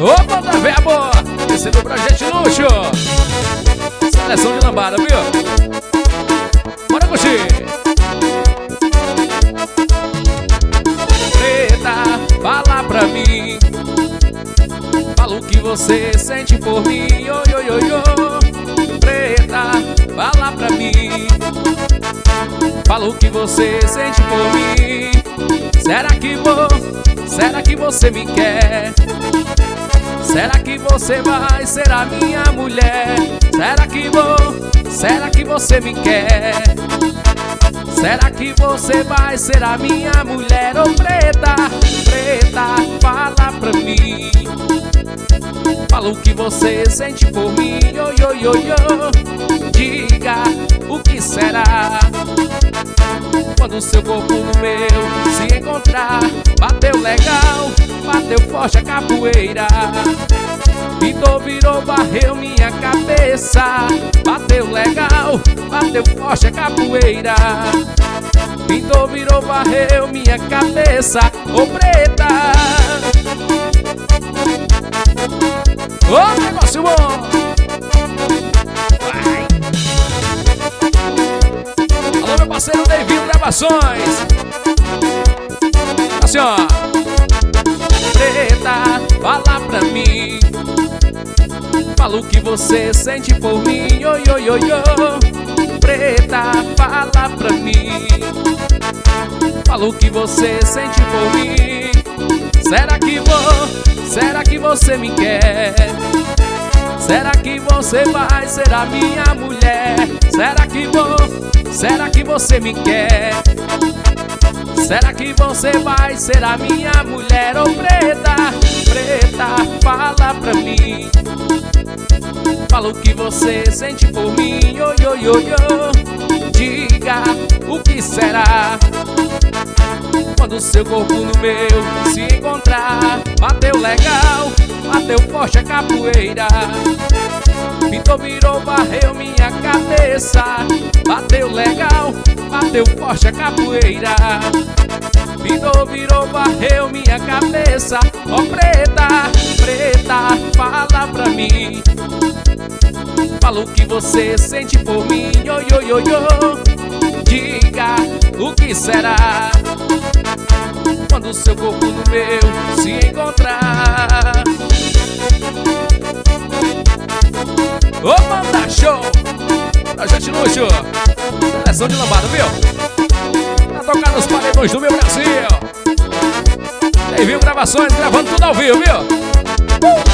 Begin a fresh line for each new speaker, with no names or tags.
Ô, banda véia boa, esse é do Projeto Luxo. Seleção de lambada, viu? Bora curtir. Preta, fala pra mim, fala o que você sente por mim. Oi, oi, oi, oi. Preta, fala pra mim, fala o que você sente por mim. Será que você me quer? Será que você vai ser a minha mulher? Será que você me quer? Será que você vai ser a minha mulher? Ô preta, preta, fala pra mim, fala o que você sente por mim. Oi, oi, oi, oi. Diga o que será quando seu corpo no meu se encontrar. Bateu legal, bateu forte a capoeira, pintou, virou, varreu minha cabeça. Bateu legal, bateu forte a capoeira, pintou, virou, varreu minha cabeça. Ô preta, ô negócio bom. Vai. Alô meu parceiro Devinho Gravações. Assim ó. Preta, fala pra mim, fala o que você sente por mim. Oi, oi, oi, oi. Preta, fala pra mim, fala o que você sente por mim. Será que você me quer? Será que você vai ser a minha mulher? Será que você me quer? Será que você vai ser a minha mulher? Ô preta, preta, fala pra mim, fala o que você sente por mim. Oi, oi, oi, oi. Diga o que será quando seu corpo no meu se encontrar. Bateu legal, bateu forte a capoeira, pintou, virou, varreu minha cabeça. Bateu legal, bateu forte a capoeira, pintou, virou, varreu minha cabeça. Ó preta, preta, fala pra mim, fala o que você sente por mim. Oi, oi, oi, oi. Diga o que será quando seu corpo no meu se encontrar. Ô banda show, Projeto Luxo, seleção de lambada, viu? Pra tocar nos paredões do meu Brasil. Devinho Gravações, gravando tudo ao vivo, viu?